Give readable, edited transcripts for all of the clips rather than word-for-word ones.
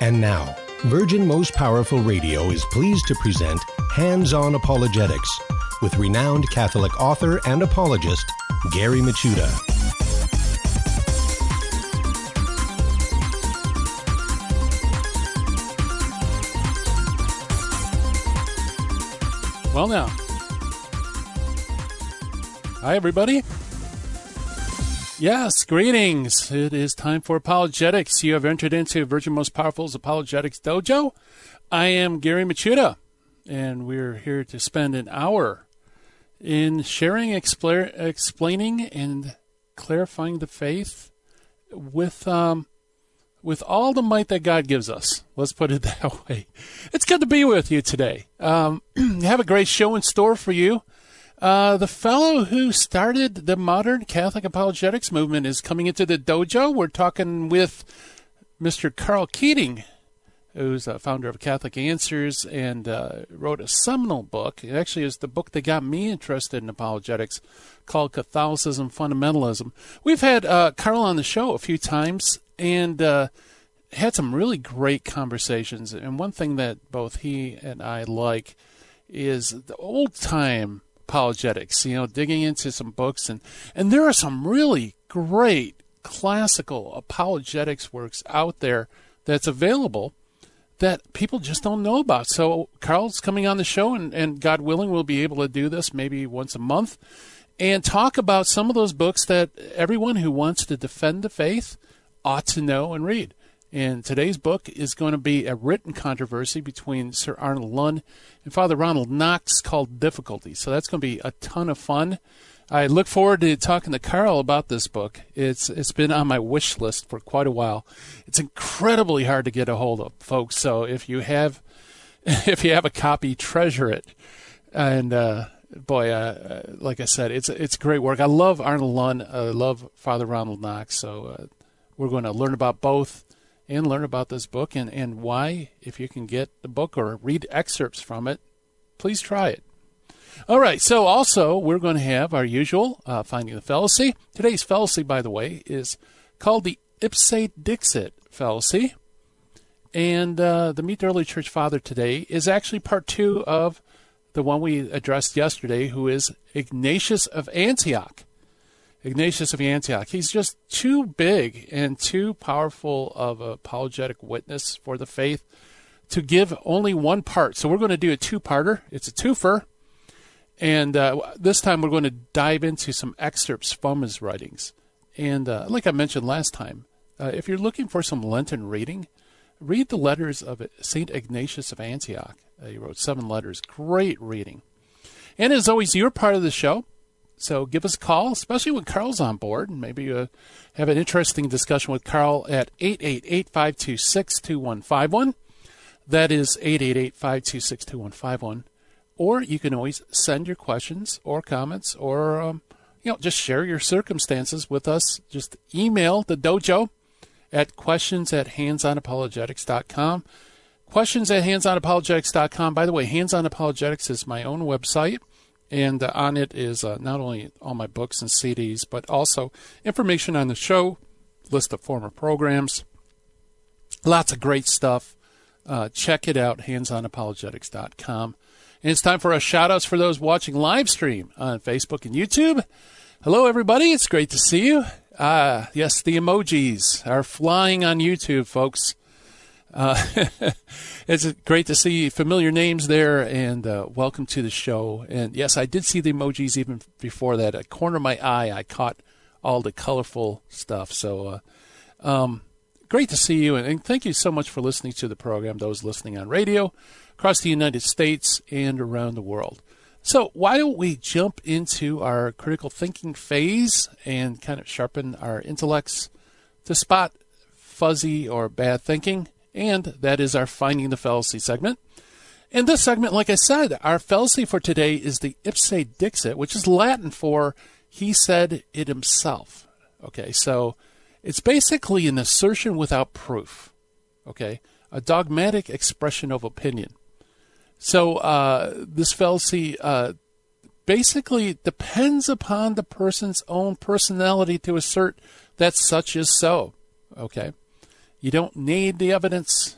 And now, Virgin Most Powerful Radio is pleased to present Hands-On Apologetics with renowned Catholic author and apologist, Gary Michuta. Well now, hi everybody. Yes, greetings. It is time for apologetics. You have entered into Virgin Most Powerful's Apologetics Dojo. I am Gary Michuta, and we're here to spend an hour in sharing, explaining, and clarifying the faith with all the might that God gives us. Let's put it that way. It's good to be with you today. Have a great show in store for you. The fellow who started the modern Catholic apologetics movement is coming into the dojo. We're talking with Mr. Karl Keating, who's a founder of Catholic Answers and wrote a seminal book. It actually is the book that got me interested in apologetics, called Catholicism Fundamentalism. We've had Karl on the show a few times and had some really great conversations. And one thing that both he and I like is the old-time apologetics, digging into some books. And there are some really great classical apologetics works out there that's available that people just don't know about. So Karl's coming on the show, and God willing, we'll be able to do this maybe once a month and talk about some of those books that everyone who wants to defend the faith ought to know and read. And today's book is going to be a written controversy between Sir Arnold Lunn and Father Ronald Knox called Difficulty. So that's going to be a ton of fun. I look forward to talking to Karl about this book. It's been on my wish list for quite a while. It's incredibly hard to get a hold of, folks. So if you have a copy, treasure it. And like I said, it's great work. I love Arnold Lunn. I love Father Ronald Knox. So we're going to learn about both and learn about this book and why, if you can get the book or read excerpts from it, please try it. All right, so also we're going to have our usual Finding the Fallacy. Today's fallacy, by the way, is called the Ipse Dixit fallacy. And the Meet the Early Church Father today is actually part 2 of the one we addressed yesterday, who is Ignatius of Antioch. Ignatius of Antioch. He's just too big and too powerful of an apologetic witness for the faith to give only one part. So we're going to do a two-parter. It's a twofer. And this time we're going to dive into some excerpts from his writings. And like I mentioned last time, if you're looking for some Lenten reading, read the letters of St. Ignatius of Antioch. He wrote 7 letters. Great reading. And as always, you're part of the show. So give us a call, especially when Karl's on board, and maybe have an interesting discussion with Karl at 888-526-2151. That is 888-526-2151. Or you can always send your questions or comments or, just share your circumstances with us. Just email the dojo at questions@handsonapologetics.com. Questions@handsonapologetics.com. By the way, Hands On Apologetics is my own website. And on it is not only all my books and CDs, but also information on the show, list of former programs, lots of great stuff. Check it out, handsonapologetics.com. And it's time for our shout-outs for those watching live stream on Facebook and YouTube. Hello, everybody. It's great to see you. Yes, the emojis are flying on YouTube, folks. It's great to see familiar names there, and welcome to the show. And yes, I did see the emojis even before that. At the corner of my eye, I caught all the colorful stuff. So great to see you, and thank you so much for listening to the program, those listening on radio across the United States and around the world. So why don't we jump into our critical thinking phase and kind of sharpen our intellects to spot fuzzy or bad thinking. And that is our Finding the Fallacy segment. And this segment, like I said, our fallacy for today is the Ipse Dixit, which is Latin for he said it himself. Okay, so it's basically an assertion without proof. Okay, a dogmatic expression of opinion. So this fallacy basically depends upon the person's own personality to assert that such is so. Okay? You don't need the evidence.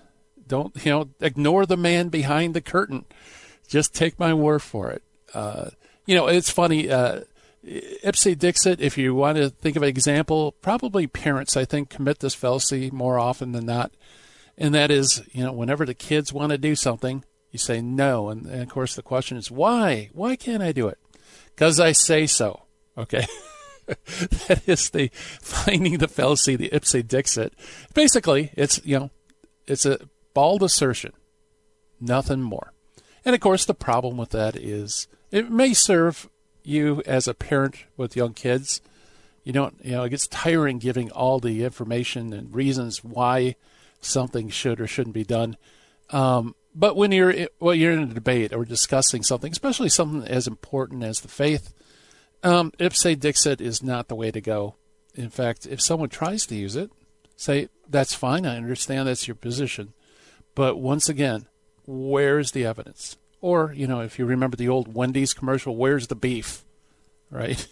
Don't, ignore the man behind the curtain. Just take my word for it. It's funny. Ipse dixit, if you want to think of an example, probably parents, I think, commit this fallacy more often than not. And that is, whenever the kids want to do something, you say no. And of course, the question is, why? Why can't I do it? Because I say so. Okay. That is the finding the fallacy, the ipse dixit. Basically, it's a bald assertion, nothing more. And of course, the problem with that is it may serve you as a parent with young kids. It gets tiring giving all the information and reasons why something should or shouldn't be done. But when you're in a debate or discussing something, especially something as important as the faith, ipse dixit is not the way to go. In fact, if someone tries to use it, say, that's fine, I understand that's your position. But once again, where's the evidence? Or, if you remember the old Wendy's commercial, where's the beef? Right?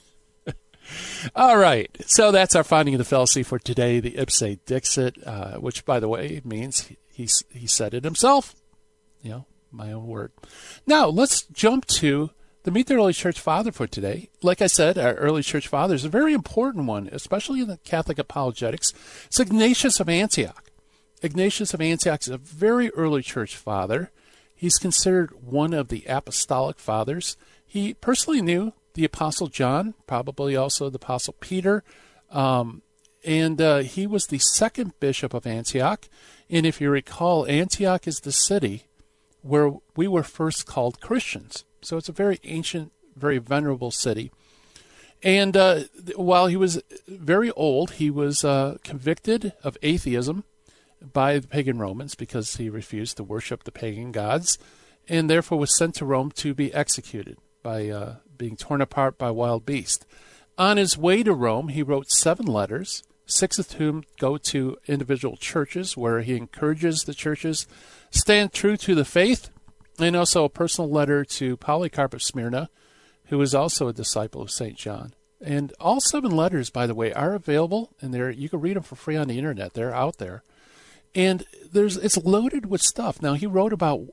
All right. So that's our finding of the fallacy for today, the ipse dixit, which, by the way, means he said it himself. My own word. Now, let's jump to the Meet the Early Church Father for today. Like I said, our early church father is a very important one, especially in the Catholic apologetics. It's Ignatius of Antioch. Ignatius of Antioch is a very early church father. He's considered one of the apostolic fathers. He personally knew the Apostle John, probably also the Apostle Peter, and he was the second bishop of Antioch. And if you recall, Antioch is the city where we were first called Christians. So it's a very ancient, very venerable city. And while he was very old, he was convicted of atheism by the pagan Romans because he refused to worship the pagan gods, and therefore was sent to Rome to be executed by being torn apart by wild beasts. On his way to Rome, he wrote 7 letters, 6 of whom go to individual churches, where he encourages the churches stand true to the faith, and also a personal letter to Polycarp of Smyrna, who was also a disciple of St. John. And all 7 letters, by the way, are available, and you can read them for free on the internet. They're out there. And it's loaded with stuff. Now, he wrote about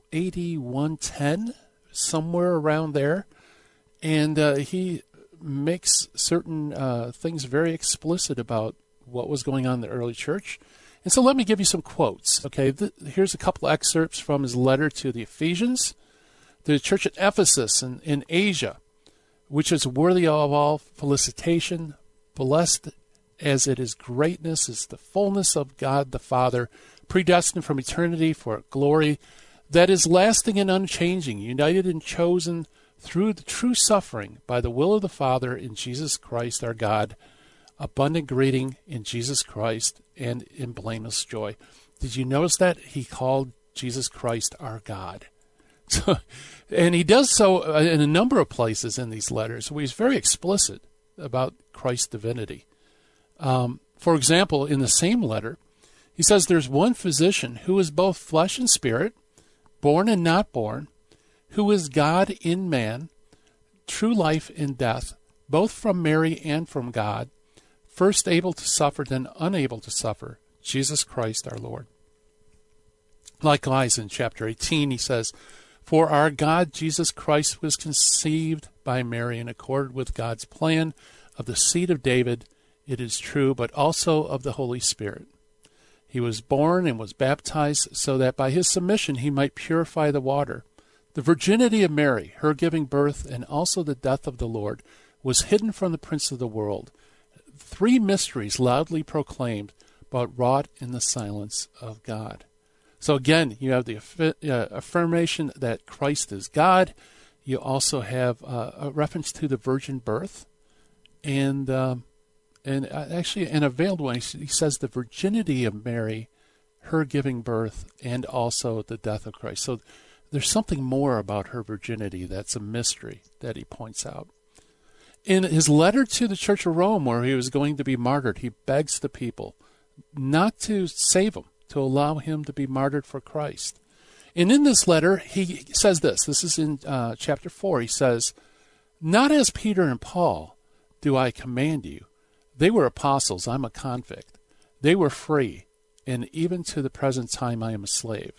110, somewhere around there, and he makes certain things very explicit about what was going on in the early church. And so let me give you some quotes. Okay, here's a couple excerpts from his letter to the Ephesians, the church at Ephesus in Asia, which is worthy of all felicitation, blessed as it is greatness, is the fullness of God the Father, predestined from eternity for glory that is lasting and unchanging, united and chosen through the true suffering by the will of the Father in Jesus Christ our God. Abundant greeting in Jesus Christ and in blameless joy. Did you notice that? He called Jesus Christ our God. So, and he does so in a number of places in these letters. He's very explicit about Christ's divinity. For example, in the same letter, he says there's one physician who is both flesh and spirit, born and not born, who is God in man, true life in death, both from Mary and from God, first able to suffer, then unable to suffer, Jesus Christ our Lord. Likewise, in chapter 18, he says, for our God, Jesus Christ, was conceived by Mary in accord with God's plan of the seed of David, it is true, but also of the Holy Spirit. He was born and was baptized so that by his submission he might purify the water. The virginity of Mary, her giving birth, and also the death of the Lord, was hidden from the prince of the world. 3 mysteries loudly proclaimed, but wrought in the silence of God. So again, you have the affirmation that Christ is God. You also have a reference to the virgin birth, and actually an veiled one. He says the virginity of Mary, her giving birth, and also the death of Christ. So there's something more about her virginity that's a mystery that he points out. In his letter to the Church of Rome, where he was going to be martyred, he begs the people not to save him, to allow him to be martyred for Christ. And in this letter, he says this. This is in chapter 4. He says, not as Peter and Paul do I command you. They were apostles. I'm a convict. They were free, and even to the present time I am a slave.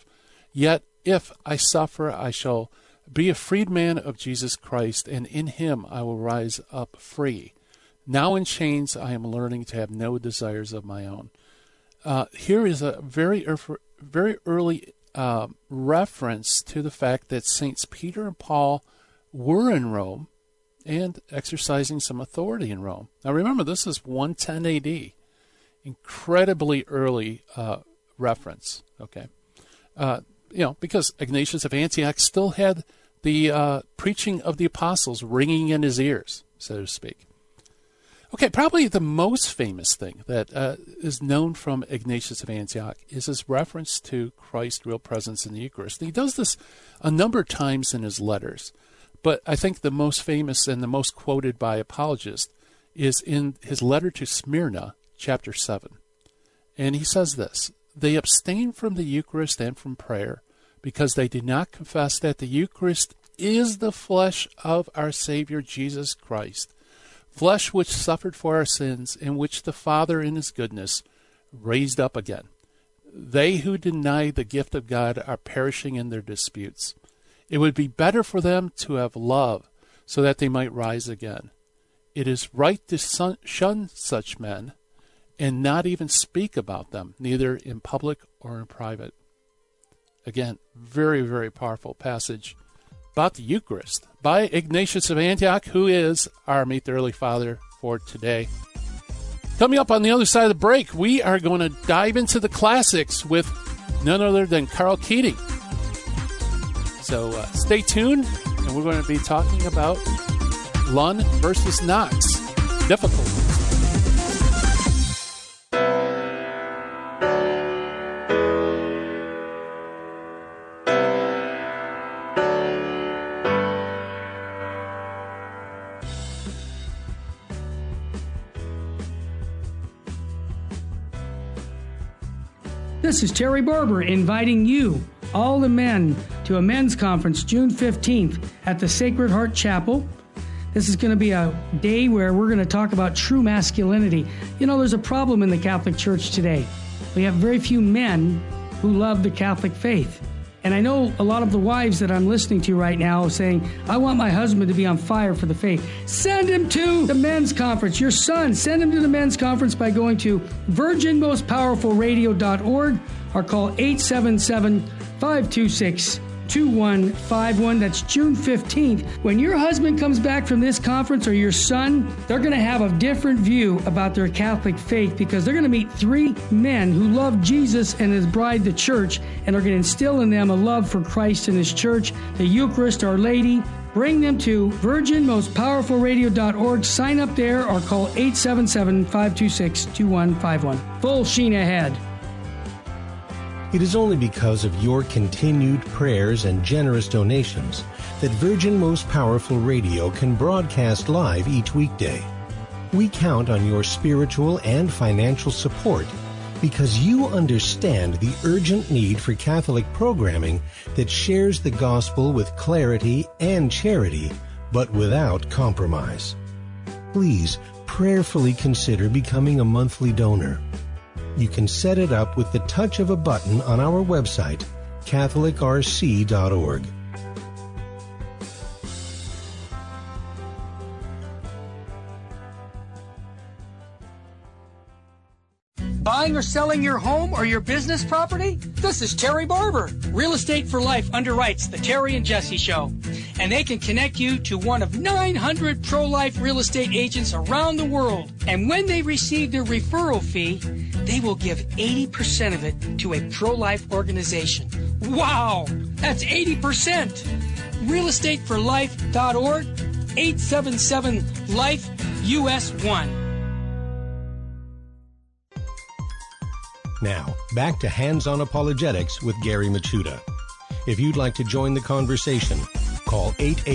Yet if I suffer, I shall be a freedman of Jesus Christ, and in him I will rise up free. Now in chains I am learning to have no desires of my own. Here is a very early reference to the fact that Saints Peter and Paul were in Rome and exercising some authority in Rome. Now remember, this is 110 AD. Incredibly early reference, okay? Because Ignatius of Antioch still had the preaching of the apostles ringing in his ears, so to speak. Okay, probably the most famous thing that is known from Ignatius of Antioch is his reference to Christ's real presence in the Eucharist. And he does this a number of times in his letters, but I think the most famous and the most quoted by apologists is in his letter to Smyrna, chapter 7. And he says this: "They abstain from the Eucharist and from prayer, because they do not confess that the Eucharist is the flesh of our Savior Jesus Christ, flesh which suffered for our sins, and which the Father in his goodness raised up again. They who deny the gift of God are perishing in their disputes. It would be better for them to have love, so that they might rise again. It is right to shun such men, and not even speak about them, neither in public or in private." Again, very, very powerful passage about the Eucharist by Ignatius of Antioch, who is our Meet the Early Father for today. Coming up on the other side of the break, we are going to dive into the classics with none other than Karl Keating. So stay tuned, and we're going to be talking about Lund versus Knox. Difficulties. This is Terry Barber inviting you, all the men, to a men's conference June 15th at the Sacred Heart Chapel. This is going to be a day where we're going to talk about true masculinity. You know, there's a problem in the Catholic Church today. We have very few men who love the Catholic faith. And I know a lot of the wives that I'm listening to right now saying, "I want my husband to be on fire for the faith." Send him to the men's conference. Your son, send him to the men's conference by going to virginmostpowerfulradio.org or call 877-526-2151. That's June 15th. When your husband comes back from this conference, or your son, they're going to have a different view about their Catholic faith, because they're going to meet three men who love Jesus and his bride, the church, and are going to instill in them a love for Christ and his church, the Eucharist, Our Lady. Bring them to virginmostpowerfulradio.org. Sign up there or call 877-526-2151. Full sheen ahead. It is only because of your continued prayers and generous donations that Virgin Most Powerful Radio can broadcast live each weekday. We count on your spiritual and financial support because you understand the urgent need for Catholic programming that shares the gospel with clarity and charity, but without compromise. Please prayerfully consider becoming a monthly donor. You can set it up with the touch of a button on our website, catholicrc.org. Buying or selling your home or your business property? This is Terry Barber. Real Estate for Life underwrites the Terry and Jesse Show. And they can connect you to one of 900 pro-life real estate agents around the world. And when they receive their referral fee, they will give 80% of it to a pro-life organization. Wow! That's 80%! realestateforlife.org, 877-LIFE-US1. Now, back to Hands-On Apologetics with Gary Machuda. If you'd like to join the conversation, call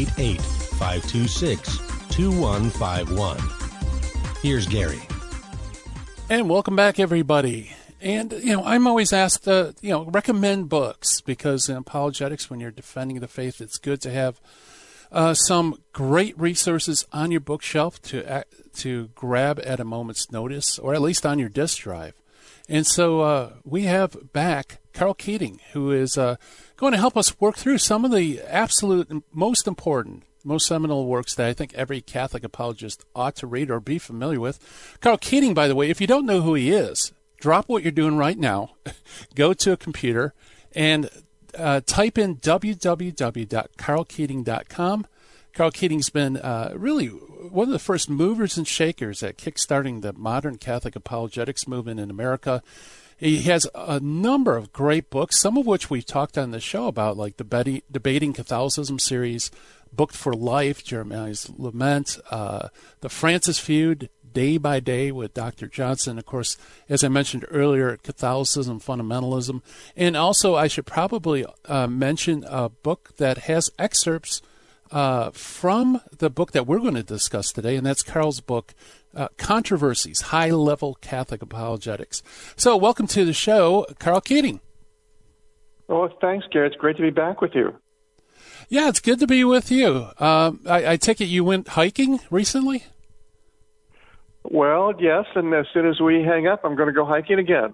888-526-2151. Here's Gary. And welcome back, everybody. And, I'm always asked, recommend books, because in apologetics, when you're defending the faith, it's good to have some great resources on your bookshelf to grab at a moment's notice, or at least on your disk drive. And so we have back Carl Keating, who is going to help us work through some of the absolute most important, most seminal works that I think every Catholic apologist ought to read or be familiar with. Carl Keating, by the way, if you don't know who he is, drop what you're doing right now, go to a computer, and type in www.carlkeating.com. Carl Keating's been really one of the first movers and shakers at kickstarting the modern Catholic apologetics movement in America. He has a number of great books, some of which we've talked on the show about, like the Debating Catholicism series, Booked for Life, Jeremiah's Lament, the Francis Feud, Day by Day with Dr. Johnson. Of course, as I mentioned earlier, Catholicism, Fundamentalism. And also, I should probably mention a book that has excerpts from the book that we're going to discuss today, and that's Carl's book, Controversies, High-Level Catholic Apologetics. So welcome to the show, Carl Keating. Oh, thanks, Gary. It's great to be back with you. Yeah, it's good to be with you. I take it you went hiking recently? Well, yes, and as soon as we hang up, I'm going to go hiking again.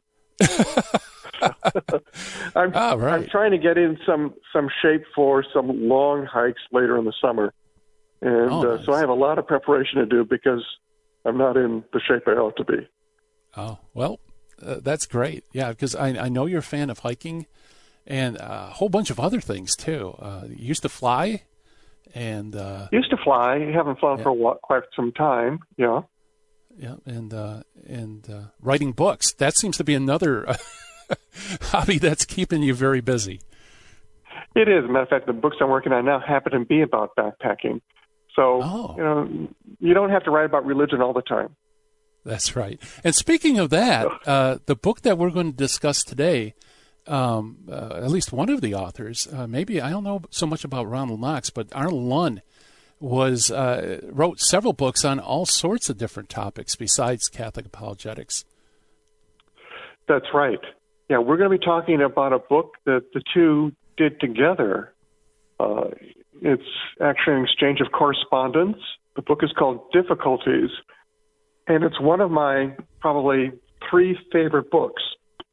I'm trying to get in some shape for some long hikes later in the summer. And nice. So I have a lot of preparation to do because I'm not in the shape I ought to be. Oh, well, that's great. Yeah, because I know you're a fan of hiking and a whole bunch of other things, too. You used to fly? And used to fly. Haven't flown for quite some time, yeah. Yeah, and writing books. That seems to be another hobby that's keeping you very busy. It is. As a matter of fact, the books I'm working on now happen to be about backpacking. So, you don't have to write about religion all the time. That's right. And speaking of that, the book that we're going to discuss today, at least one of the authors, maybe I don't know so much about Ronald Knox, but Arnold Lunn wrote several books on all sorts of different topics besides Catholic apologetics. That's right. Yeah, we're going to be talking about a book that the two did together. It's actually an exchange of correspondence. The book is called Difficulties, and it's one of my probably 3 favorite books.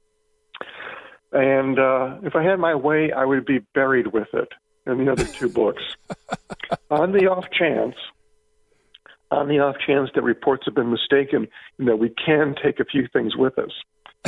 And if I had my way, I would be buried with it and the other 2 books. On the off chance that reports have been mistaken and that we can take a few things with us.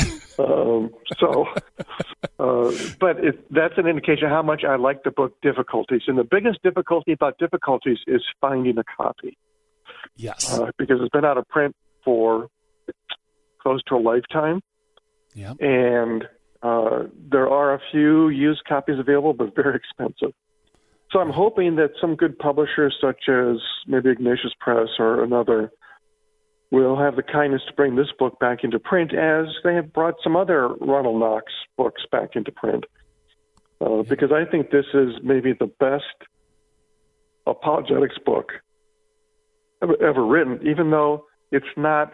But that's an indication of how much I like the book Difficulties. And the biggest difficulty about Difficulties is finding a copy. Yes. Because it's been out of print for close to a lifetime. Yeah. And there are a few used copies available, but very expensive. So I'm hoping that some good publishers, such as maybe Ignatius Press or another, will have the kindness to bring this book back into print, as they have brought some other Ronald Knox books back into print. Because I think this is maybe the best apologetics book ever written, even though it's not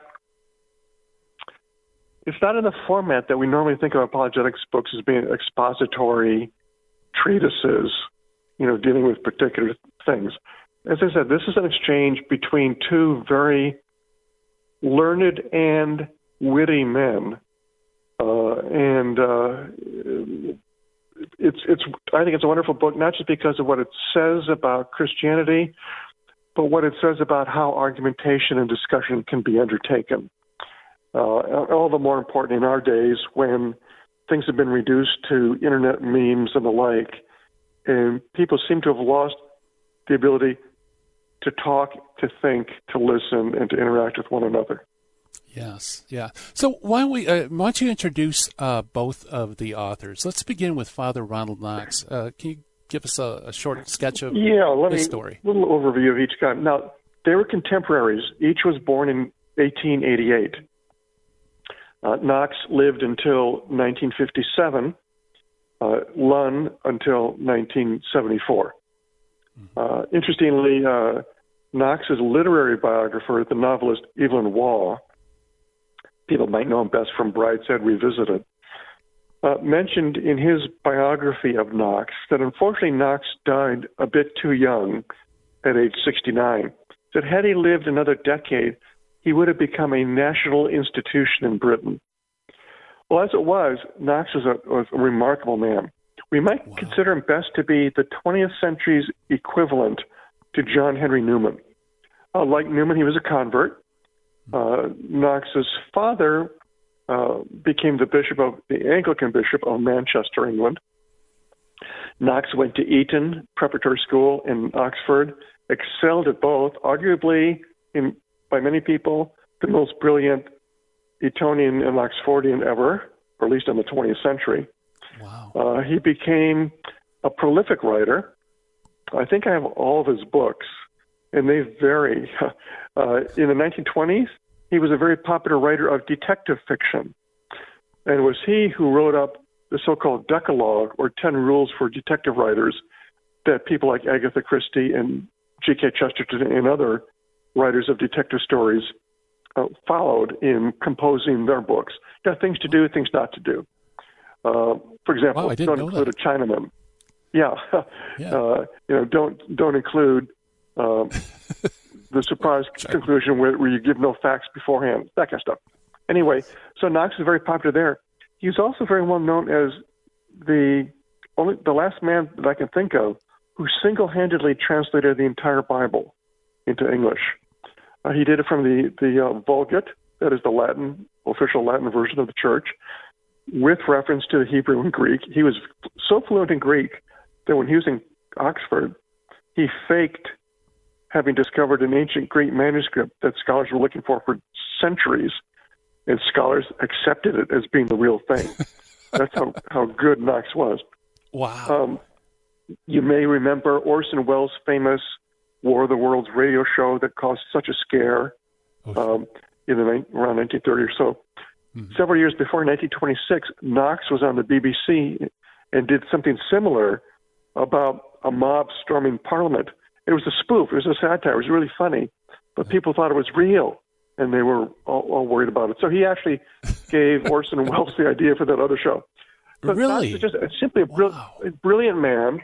in the format that we normally think of apologetics books as being expository treatises, dealing with particular things. As I said, this is an exchange between 2 very learned and witty men, and I think it's a wonderful book, not just because of what it says about Christianity, but what it says about how argumentation and discussion can be undertaken. All the more important in our days when things have been reduced to internet memes and the like, and people seem to have lost the ability to talk, to think, to listen, and to interact with one another. Yes, yeah. So why don't you introduce both of the authors? Let's begin with Father Ronald Knox. Can you give us a short sketch of his story? A little overview of each guy. Now, they were contemporaries. Each was born in 1888. Knox lived until 1957, Lunn until 1974. Interestingly, Knox's literary biographer, the novelist Evelyn Waugh, people might know him best from Brideshead Revisited, mentioned in his biography of Knox that unfortunately Knox died a bit too young at age 69. That had he lived another decade, he would have become a national institution in Britain. Well, as it was, Knox was a remarkable man. We might consider him best to be the 20th century's equivalent to John Henry Newman. Like Newman, he was a convert. Knox's father became the Anglican bishop of Manchester, England. Knox went to Eton Preparatory School in Oxford, excelled at both, arguably, by many people, the most brilliant Etonian and Oxfordian ever, or at least in the 20th century. Wow. He became a prolific writer. I think I have all of his books, and they vary. In the 1920s, he was a very popular writer of detective fiction, and it was he who wrote up the so-called Decalogue, or 10 rules for detective writers, that people like Agatha Christie and G.K. Chesterton and other writers of detective stories followed in composing their books. Things to do, things not to do. For example, don't include a Chinaman. Yeah. Don't include the surprise conclusion where you give no facts beforehand, that kind of stuff. Anyway, so Knox is very popular there. He's also very well known as the last man that I can think of who single-handedly translated the entire Bible into English. He did it from the Vulgate, that is the official Latin version of the church, with reference to the Hebrew and Greek. He was so fluent in Greek that when he was in Oxford, he faked having discovered an ancient Greek manuscript that scholars were looking for centuries, and scholars accepted it as being the real thing. That's how good Knox was. Wow. You may remember Orson Welles' famous War of the Worlds radio show that caused such a scare around 1930 or so. Mm-hmm. Several years before, 1926, Knox was on the BBC and did something similar about a mob storming Parliament. It was a spoof. It was a satire. It was really funny, but people thought it was real, and they were all worried about it. So he actually gave Orson Welles the idea for that other show. But really? Knox was just simply a brilliant man.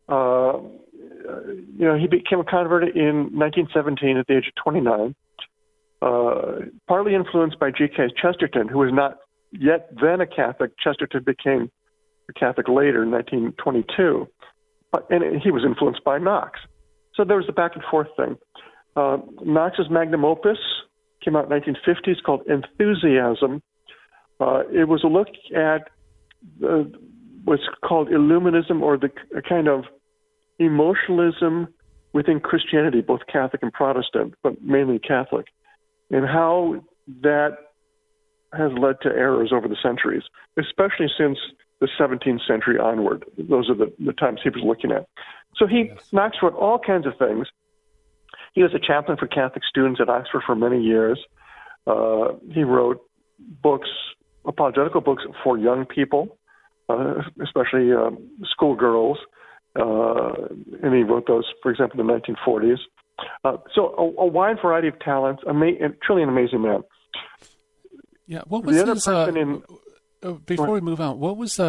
He became a convert in 1917 at the age of 29, partly influenced by G.K. Chesterton, who was not yet then a Catholic. Chesterton became a Catholic later in 1922, and he was influenced by Knox. So there was a back and forth thing. Knox's magnum opus came out in 1950s called Enthusiasm. It was a look at what's called Illuminism, or a kind of emotionalism within Christianity, both Catholic and Protestant, but mainly Catholic, and how that has led to errors over the centuries, especially since the 17th century onward. Those are the times he was looking at. So Knox wrote all kinds of things. He was a chaplain for Catholic students at Oxford for many years. He wrote apologetical books for young people, especially schoolgirls, and he wrote those, for example, in the 1940s. So a wide variety of talents, truly an amazing man. Yeah, what was before we move on, what was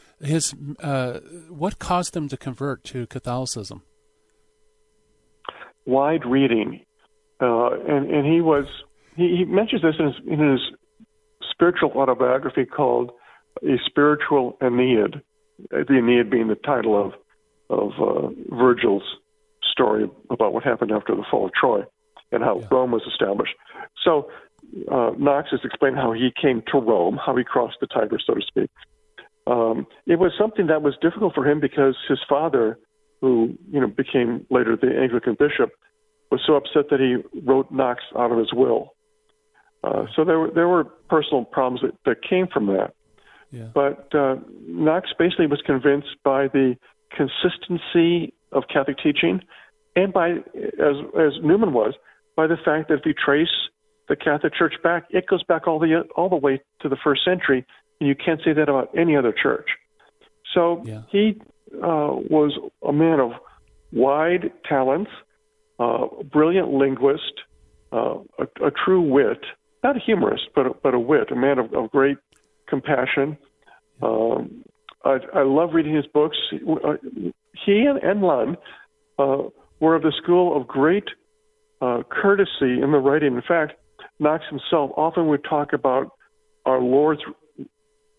what caused him to convert to Catholicism? Wide reading, and he mentions this in his spiritual autobiography called A Spiritual Aeneid. The Aeneid being the title of Virgil's story about what happened after the fall of Troy and how Rome was established. So Knox has explained how he came to Rome, how he crossed the Tiber, so to speak. It was something that was difficult for him because his father, who became later the Anglican bishop, was so upset that he wrote Knox out of his will. So there were personal problems that came from that. Yeah. But Knox basically was convinced by the consistency of Catholic teaching, and by, as Newman was, by the fact that if you trace the Catholic Church back, it goes back all the way to the first century, and you can't say that about any other church. So he was a man of wide talents, brilliant linguist, a true wit, not a humorist, but a wit, a man of great compassion. I love reading his books. He and Lund were of the school of great courtesy in the writing. In fact, Knox himself often would talk about our Lord's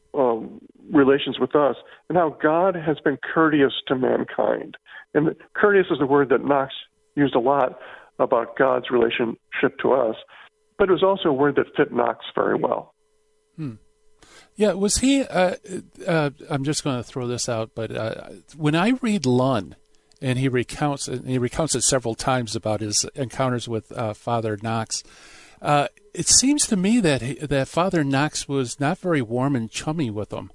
relations with us, and how God has been courteous to mankind. And courteous is the word that Knox used a lot about God's relationship to us, but it was also a word that fit Knox very well. Yeah, was he, I'm just going to throw this out, but when I read Lund, and he recounts it several times about his encounters with Father Knox, it seems to me that Father Knox was not very warm and chummy with him.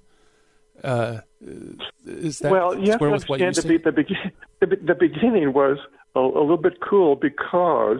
Is that well, you have to understand the beginning was a little bit cool because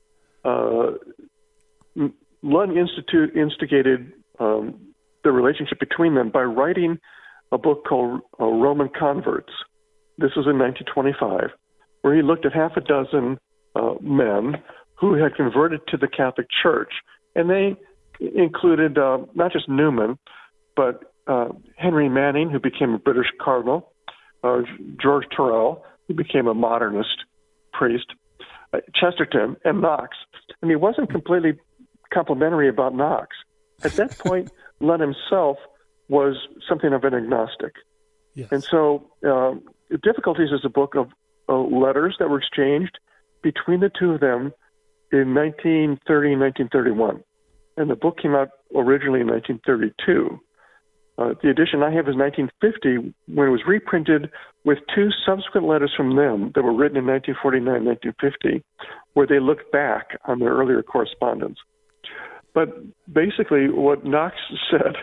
Lund instigated the relationship between them by writing a book called Roman Converts. This was in 1925, where he looked at half a dozen men who had converted to the Catholic Church. And they included not just Newman, but Henry Manning, who became a British cardinal, George Tyrrell, who became a modernist priest, Chesterton, and Knox. And he wasn't completely complimentary about Knox. At that point, Lund himself was something of an agnostic. Yes. And so Difficulties is a book of letters that were exchanged between the two of them in 1930 and 1931. And the book came out originally in 1932. The edition I have is 1950, when it was reprinted with two subsequent letters from them that were written in 1949 and 1950, where they looked back on their earlier correspondence. But basically, what Knox said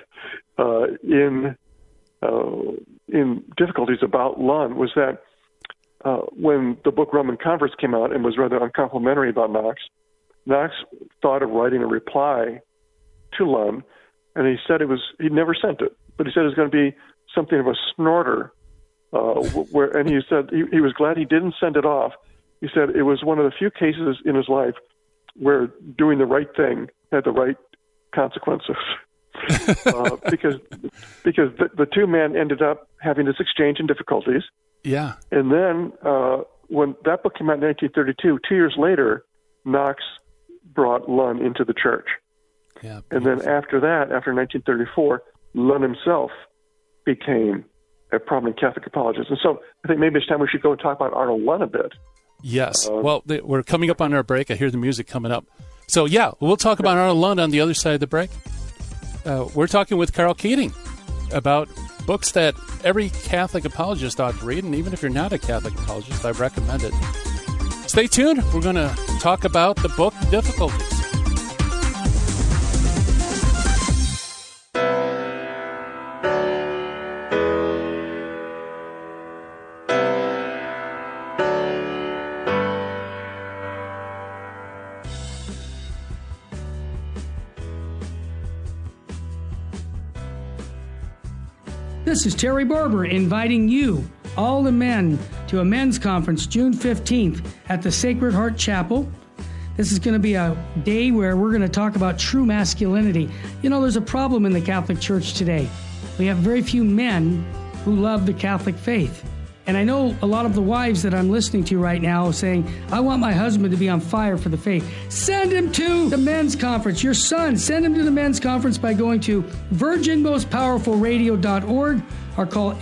in Difficulties about Lund was that when the book Roman Converts came out and was rather uncomplimentary about Knox, Knox thought of writing a reply to Lund, and he said he never sent it, but he said it was going to be something of a snorter. And he said he was glad he didn't send it off. He said it was one of the few cases in his life where doing the right thing had the right consequences. Because the two men ended up having this exchange in Difficulties. Yeah. And then when that book came out in 1932, 2 years later, Knox brought Lund into the church. Yeah. And then after that, after 1934, Lund himself became a prominent Catholic apologist. And so I think maybe it's time we should go and talk about Arnold Lund a bit. Yes. Well, we're coming up on our break. I hear the music coming up. So, yeah, we'll talk about Arnold Lund on the other side of the break. We're talking with Carl Keating about books that every Catholic apologist ought to read, and even if you're not a Catholic apologist, I recommend it. Stay tuned. We're going to talk about the book Difficulties. This is Terry Barber inviting you, all the men, to a men's conference June 15th at the Sacred Heart Chapel. This is going to be a day where we're going to talk about true masculinity. You know, there's a problem in the Catholic Church today. We have very few men who love the Catholic faith. And I know a lot of the wives that I'm listening to right now saying, I want my husband to be on fire for the faith. Send him to the men's conference. Your son, send him to the men's conference by going to virginmostpowerfulradio.org or call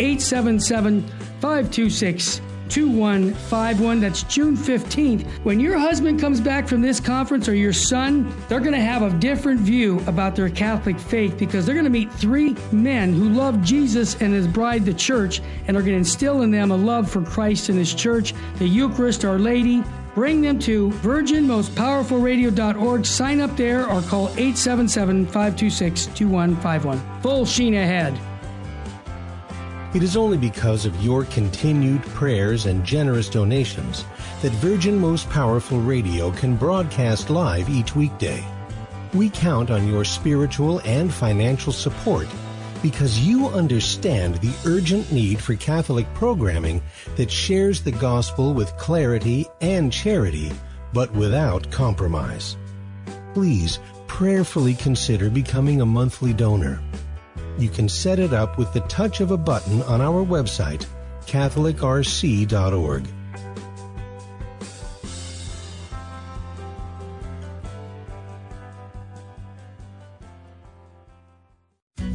877-526-2151. That's June 15th. When your husband comes back from this conference, or your son, they're going to have a different view about their Catholic faith, because they're going to meet three men who love Jesus and his bride, the church, and are going to instill in them a love for Christ and his church, the Eucharist, Our Lady. Bring them to virginmostpowerfulradio.org. Sign up there or call 877-526-2151. Full sheen ahead. It is only because of your continued prayers and generous donations that Virgin Most Powerful Radio can broadcast live each weekday. We count on your spiritual and financial support because you understand the urgent need for Catholic programming that shares the gospel with clarity and charity, but without compromise. Please prayerfully consider becoming a monthly donor. You can set it up with the touch of a button on our website, catholicrc.org.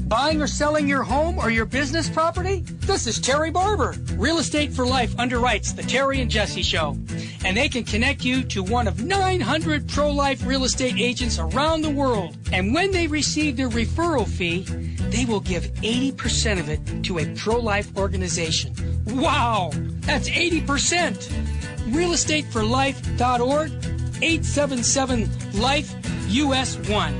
Buying or selling your home or your business property? This is Terry Barber. Real Estate for Life underwrites the Terry and Jesse Show. And they can connect you to one of 900 pro-life real estate agents around the world. And when they receive their referral fee, they will give 80% of it to a pro-life organization. Wow! That's 80%! realestateforlife.org, 877-LIFE-US1.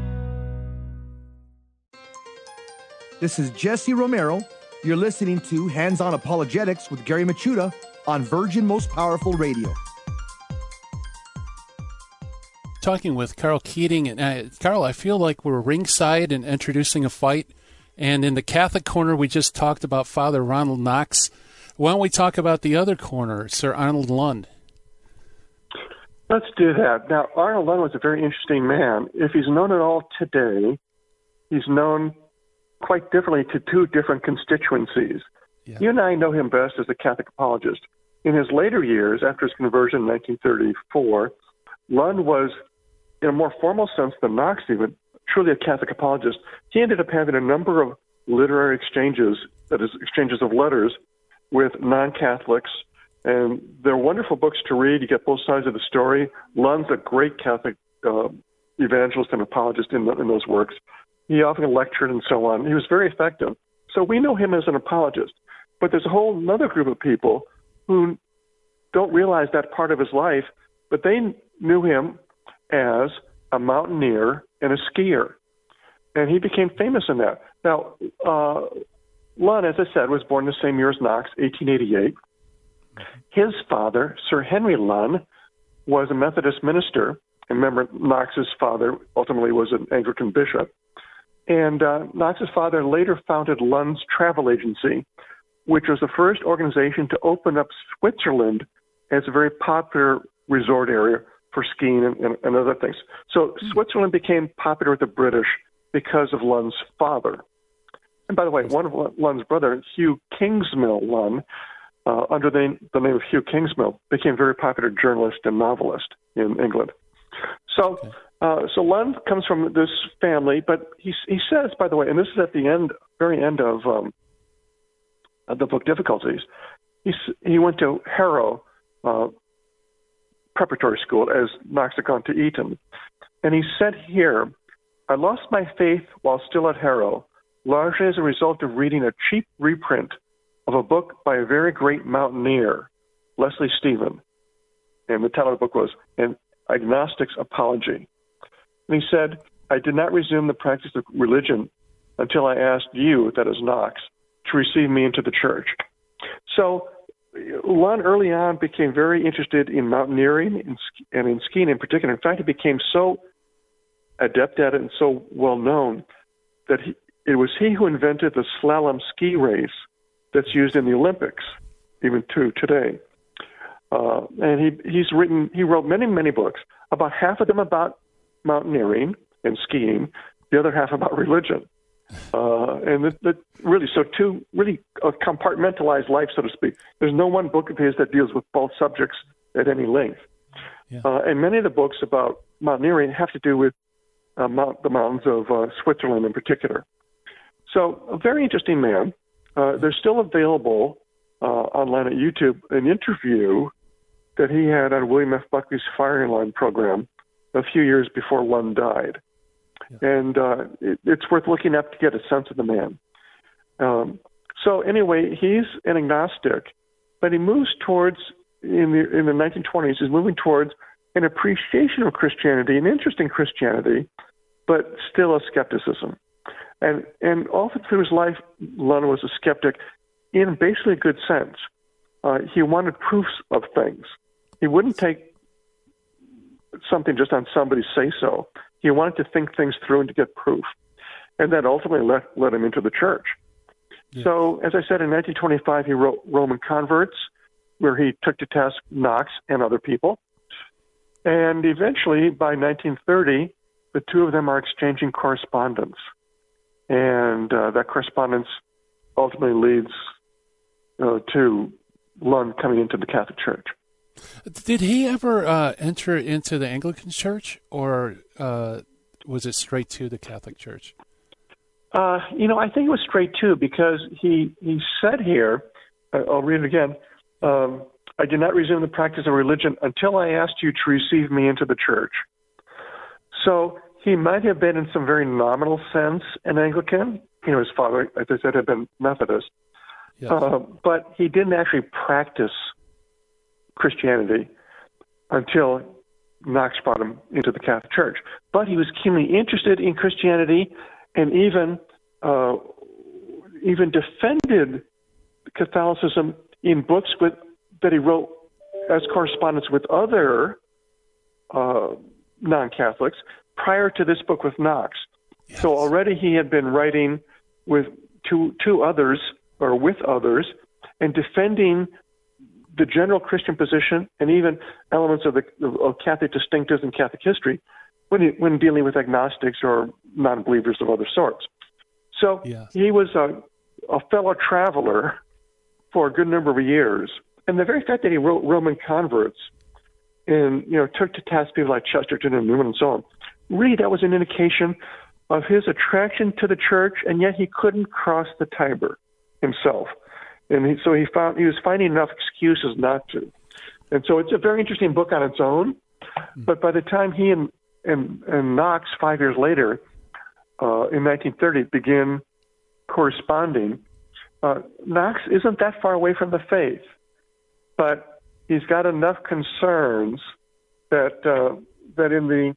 This is Jesse Romero. You're listening to Hands On Apologetics with Gary Machuda on Virgin Most Powerful Radio. Talking with Carl Keating. And Carl, I feel like we're ringside and introducing a fight. And in the Catholic corner, we just talked about Father Ronald Knox. Why don't we talk about the other corner, Sir Arnold Lund? Let's do that. Now, Arnold Lund was a very interesting man. If he's known at all today, he's known quite differently to two different constituencies. Yeah. You and I know him best as a Catholic apologist. In his later years, after his conversion in 1934, Lund was, in a more formal sense than Knox even, truly a Catholic apologist. He ended up having a number of literary exchanges, that is, exchanges of letters, with non-Catholics, and they're wonderful books to read. You get both sides of the story. Lund's a great Catholic evangelist and apologist in those works. He often lectured and so on. He was very effective. So we know him as an apologist. But there's a whole other group of people who don't realize that part of his life, but they knew him as a mountaineer and a skier. And he became famous in that. Now, Lund, as I said, was born the same year as Knox, 1888. His father, Sir Henry Lund, was a Methodist minister. And remember, Knox's father ultimately was an Anglican bishop. And Knox's father later founded Lund's Travel Agency, which was the first organization to open up Switzerland as a very popular resort area for skiing and other things. So Switzerland became popular with the British because of Lund's father. And by the way, one of Lund's brother, Hugh Kingsmill Lund, under the name of Hugh Kingsmill, became a very popular journalist and novelist in England. So so Lund comes from this family, but he says, by the way, and this is at the very end of the book Difficulties, he went to Harrow preparatory school as Knox had gone to Eton. And he said here, I lost my faith while still at Harrow, largely as a result of reading a cheap reprint of a book by a very great mountaineer, Leslie Stephen. And the title of the book was An Agnostic's Apology. And he said, I did not resume the practice of religion until I asked you, that is Knox, to receive me into the church. So Lund early on became very interested in mountaineering and in skiing in particular. In fact, he became so adept at it and so well known that it was he who invented the slalom ski race that's used in the Olympics, even to today. And he wrote many books, about half of them about mountaineering and skiing, the other half about religion. And really a compartmentalized life, so to speak. There's no one book of his that deals with both subjects at any length. Yeah. And many of the books about mountaineering have to do with the mountains of Switzerland in particular. So a very interesting man. There's still available online at YouTube an interview that he had on William F. Buckley's Firing Line program a few years before Lund died. Yeah. And it's worth looking up to get a sense of the man. So anyway, he's an agnostic, but he moves towards, in the 1920s, he's moving towards an appreciation of Christianity, an interest in Christianity, but still a skepticism. And all through his life, Lund was a skeptic in basically a good sense. He wanted proofs of things. He wouldn't take something just on somebody's say-so. He wanted to think things through and to get proof. And that ultimately led him into the church. Yeah. So, as I said, in 1925, he wrote Roman Converts, where he took to task Knox and other people. And eventually, by 1930, the two of them are exchanging correspondence. And that correspondence ultimately leads to Lund coming into the Catholic Church. Did he ever enter into the Anglican Church, or was it straight to the Catholic Church? I think it was straight too, because he said here, I'll read it again, I did not resume the practice of religion until I asked you to receive me into the church. So he might have been in some very nominal sense an Anglican. His father, as I said, had been Methodist. Yes. But he didn't actually practice Christianity until Knox brought him into the Catholic Church. But he was keenly interested in Christianity and even defended Catholicism in books that he wrote as correspondence with other non-Catholics prior to this book with Knox. Yes. So already he had been writing with two others, or with others, and defending the general Christian position and even elements of Catholic distinctives and Catholic history when dealing with agnostics or non-believers of other sorts. So yes. He was a fellow traveler for a good number of years. And the very fact that he wrote Roman converts and, took to task people like Chesterton and Newman and so on, really that was an indication of his attraction to the church, and yet he couldn't cross the Tiber himself. And so he was finding enough excuses not to. And so it's a very interesting book on its own. But by the time he and Knox, 5 years later, in 1930, begin corresponding, Knox isn't that far away from the faith, but he's got enough concerns that in the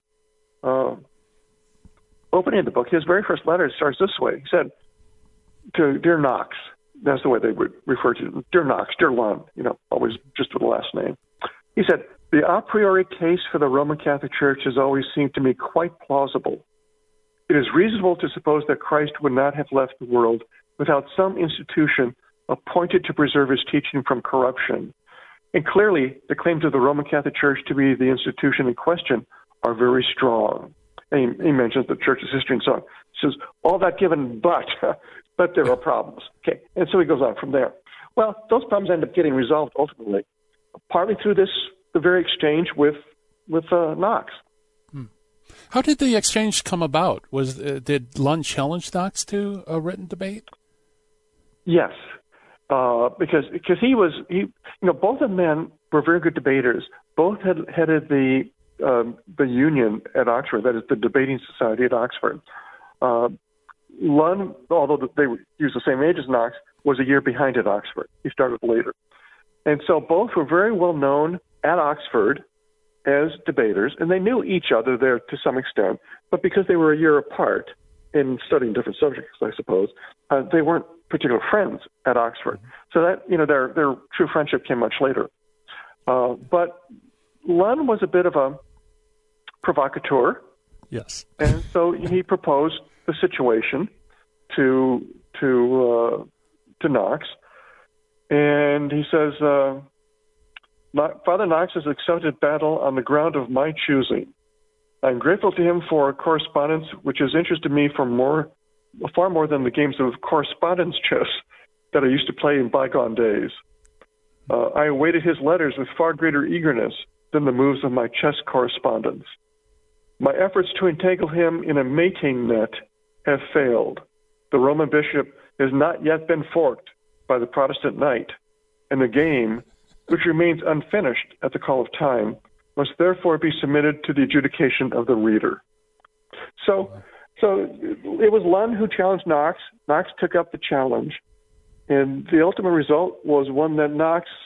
opening of the book, his very first letter starts this way. He said, to Dear Knox, that's the way they would refer to him, Dear Knox, Dear Lund, always just with the last name. He said, the a priori case for the Roman Catholic Church has always seemed to me quite plausible. It is reasonable to suppose that Christ would not have left the world without some institution appointed to preserve his teaching from corruption. And clearly, the claims of the Roman Catholic Church to be the institution in question are very strong. And he mentions the Church's history and so on. He says, all that given, but there are problems. Okay, and so he goes on from there. Well, those problems end up getting resolved ultimately, partly through the very exchange with Knox. How did the exchange come about? Did Lund challenge Knox to a written debate? Yes, because both of them were very good debaters. Both had headed the union at Oxford, that is the debating society at Oxford. Lund, although he was the same age as Knox, was a year behind at Oxford. He started later. And so both were very well known at Oxford as debaters, and they knew each other there to some extent, but because they were a year apart in studying different subjects, I suppose, they weren't particular friends at Oxford. So that, their true friendship came much later. But Lund was a bit of a provocateur. Yes. And so he proposed the situation to Knox, and he says, Father Knox has accepted battle on the ground of my choosing. I'm grateful to him for a correspondence which has interested me far more than the games of correspondence chess that I used to play in bygone days. I awaited his letters with far greater eagerness than the moves of my chess correspondence. My efforts to entangle him in a mating net have failed. The Roman bishop has not yet been forked by the Protestant knight, and the game, which remains unfinished at the call of time, must therefore be submitted to the adjudication of the reader. So it was Lund who challenged Knox. Knox took up the challenge, and the ultimate result was one that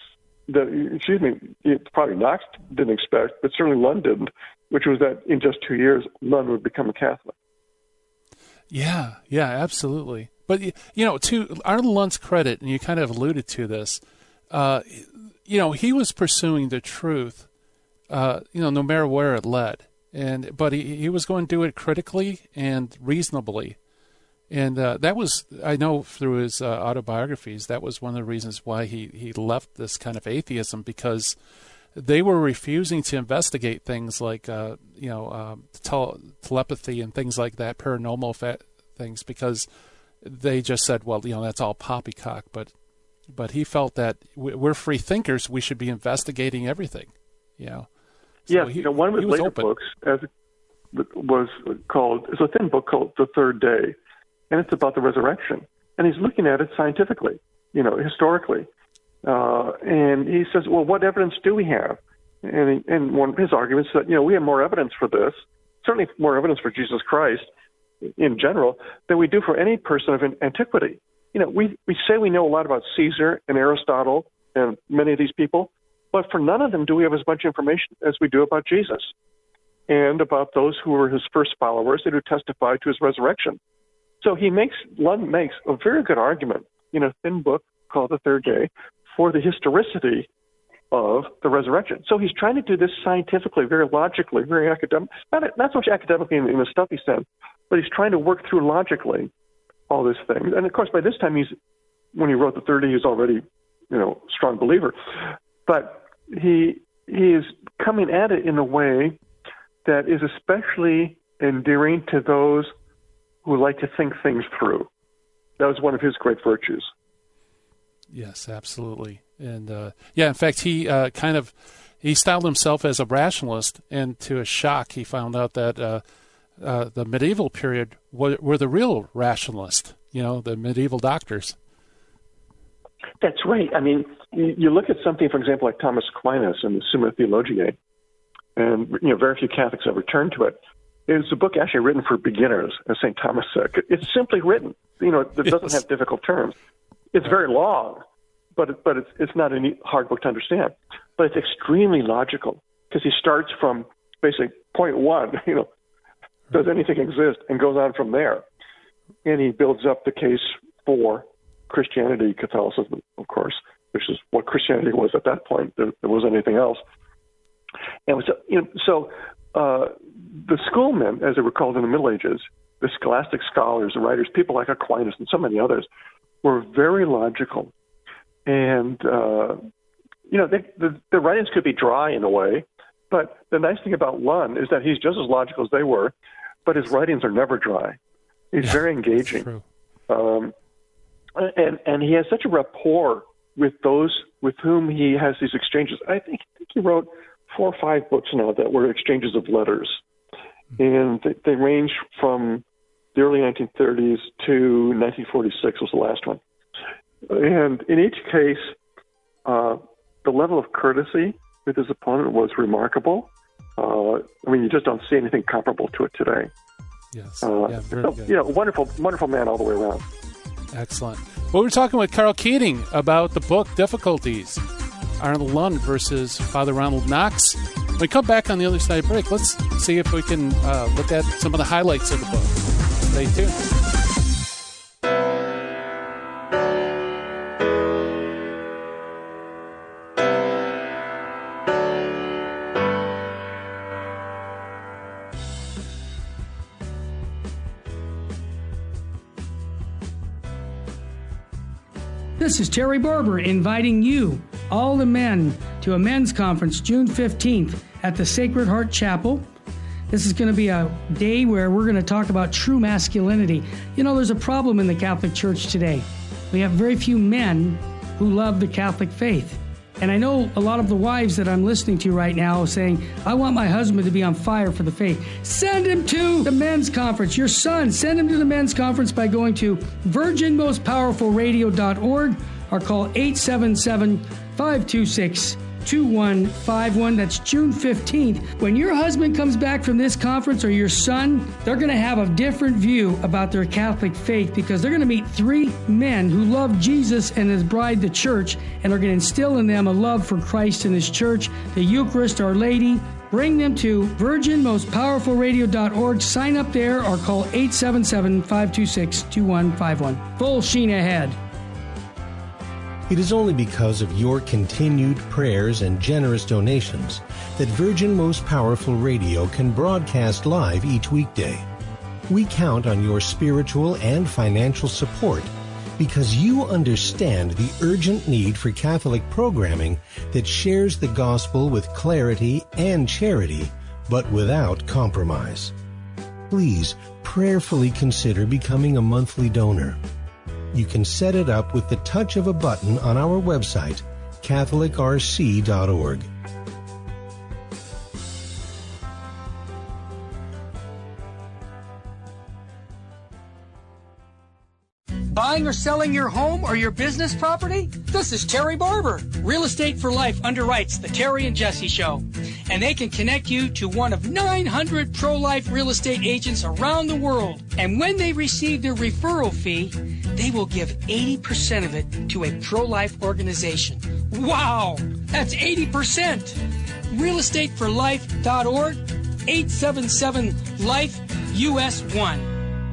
probably Knox didn't expect, but certainly Lund didn't, which was that in just 2 years, Lund would become a Catholic. Yeah, absolutely. But, to Arnold Lund's credit, and you kind of alluded to this, he was pursuing the truth, no matter where it led. But he was going to do it critically and reasonably. And that was, I know through his autobiographies, that was one of the reasons why he left this kind of atheism, because they were refusing to investigate things like, telepathy and things like that, paranormal things, because they just said, well, that's all poppycock. But he felt that we're free thinkers. We should be investigating everything, So one of his later books was called, it's a thin book called The Third Day. and it's about the resurrection. And he's looking at it scientifically, historically. And he says, well, what evidence do we have? And one of his arguments is that, we have more evidence for this, certainly more evidence for Jesus Christ in general, than we do for any person of antiquity. We say we know a lot about Caesar and Aristotle and many of these people, but for none of them do we have as much information as we do about Jesus and about those who were his first followers and who testified to his resurrection. So Lund makes a very good argument in a thin book called The Third Day for the historicity of the resurrection. So he's trying to do this scientifically, very logically, very academic, not so much academically in the stuffy sense, but he's trying to work through logically all these things. And of course, by this time, when he wrote The Third Day, he's already, strong believer. But he is coming at it in a way that is especially endearing to those who like to think things through. That was one of his great virtues. Yes, absolutely. And in fact, he styled himself as a rationalist, and to his shock, he found out that the medieval period were the real rationalists, the medieval doctors. That's right. I mean, you look at something, for example, like Thomas Aquinas and the Summa Theologiae, and very few Catholics ever turn to it. It's a book actually written for beginners, as St. Thomas said. It's simply written. It doesn't have difficult terms. It's very long, but it's not a hard book to understand. But it's extremely logical because he starts from basically point one, does anything exist, and goes on from there. And he builds up the case for Christianity, Catholicism, of course, which is what Christianity was at that point. There wasn't anything else. And so the schoolmen, as they were called in the Middle Ages, the scholastic scholars, the writers, people like Aquinas and so many others, were very logical. And, the writings could be dry in a way, but the nice thing about Lund is that he's just as logical as they were, but his writings are never dry. He's very engaging. And he has such a rapport with those with whom he has these exchanges. I think he wrote 4 or 5 books now that were exchanges of letters. And they range from the early 1930s to 1946 was the last one. And in each case, the level of courtesy with his opponent was remarkable. You just don't see anything comparable to it today. Yes. Very good. Wonderful man all the way around. Excellent. Well, we're talking with Karl Keating about the book Difficulties, Arnold Lund versus Father Ronald Knox. When we come back on the other side of break, let's see if we can look at some of the highlights of the book. Stay tuned. This is Terry Barber inviting you, all the men, to a men's conference June 15th at the Sacred Heart Chapel. This is going to be a day where we're going to talk about true masculinity. There's a problem in the Catholic Church today. We have very few men who love the Catholic faith. And I know a lot of the wives that I'm listening to right now saying, I want my husband to be on fire for the faith. Send him to the men's conference. Your son, send him to the men's conference by going to virginmostpowerfulradio.org or call 877-526-2151. That's June 15th. When your husband comes back from this conference or your son, they're going to have a different view about their Catholic faith because they're going to meet 3 men who love Jesus and his bride, the church, and are going to instill in them a love for Christ and his church, the Eucharist, Our Lady. Bring them to virginmostpowerfulradio.org. Sign up there or call 877-526-2151. Full sheen ahead. It is only because of your continued prayers and generous donations that Virgin Most Powerful Radio can broadcast live each weekday. We count on your spiritual and financial support because you understand the urgent need for Catholic programming that shares the gospel with clarity and charity, but without compromise. Please prayerfully consider becoming a monthly donor. You can set it up with the touch of a button on our website, catholicrc.org. Buying or selling your home or your business property? This is Terry Barber. Real Estate for Life underwrites the Terry and Jesse Show. And they can connect you to one of 900 pro-life real estate agents around the world. And when they receive their referral fee, they will give 80% of it to a pro-life organization. Wow! That's 80%! realestateforlife.org, 877-LIFE-US1.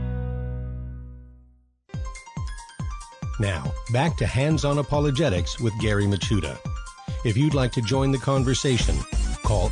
Now, back to Hands-On Apologetics with Gary Machuda. If you'd like to join the conversation, call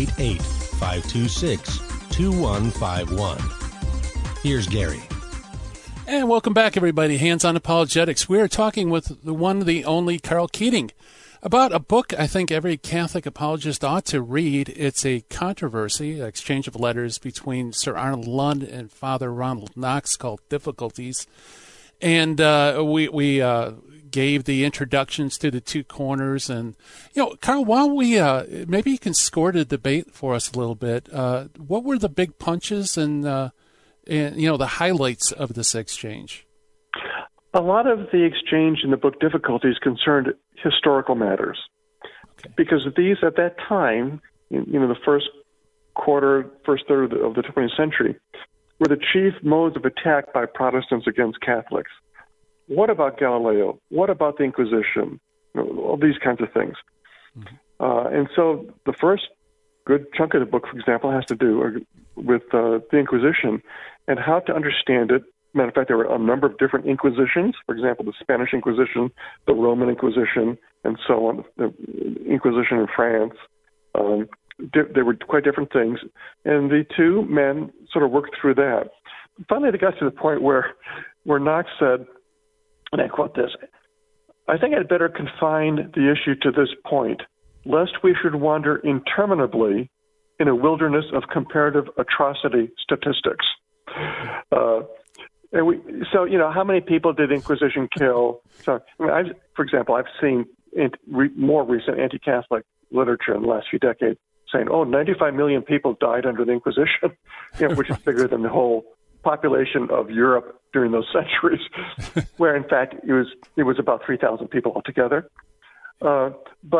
888-526-2151. Here's Gary. And welcome back, everybody. Hands-On Apologetics. We are talking with the one, the only Carl Keating about a book I think every Catholic apologist ought to read. It's a controversy, an exchange of letters between Sir Arnold Lund and Father Ronald Knox called Difficulties. And we gave the introductions to the two corners. And, Carl, why don't we maybe you can score the debate for us a little bit. What were the big punches and the highlights of this exchange? A lot of the exchange in the book Difficulties concerned historical matters. Okay. Because these, at that time, the first third of the 20th century, were the chief modes of attack by Protestants against Catholics. What about Galileo? What about the Inquisition? All these kinds of things. Mm-hmm. And so the first good chunk of the book, for example, has to do with the Inquisition and how to understand it. Matter of fact, there were a number of different Inquisitions. For example, the Spanish Inquisition, the Roman Inquisition, and so on. The Inquisition in France. They were quite different things. And the two men sort of worked through that. Finally, they got to the point where Knox said, and I quote this, "I think I'd better confine the issue to this point, lest we should wander interminably in a wilderness of comparative atrocity statistics." How many people did Inquisition kill? So, for example, I've seen more recent anti-Catholic literature in the last few decades saying, 95 million people died under the Inquisition, which is bigger than the whole population of Europe during those centuries, where in fact it was about 3,000 people altogether. So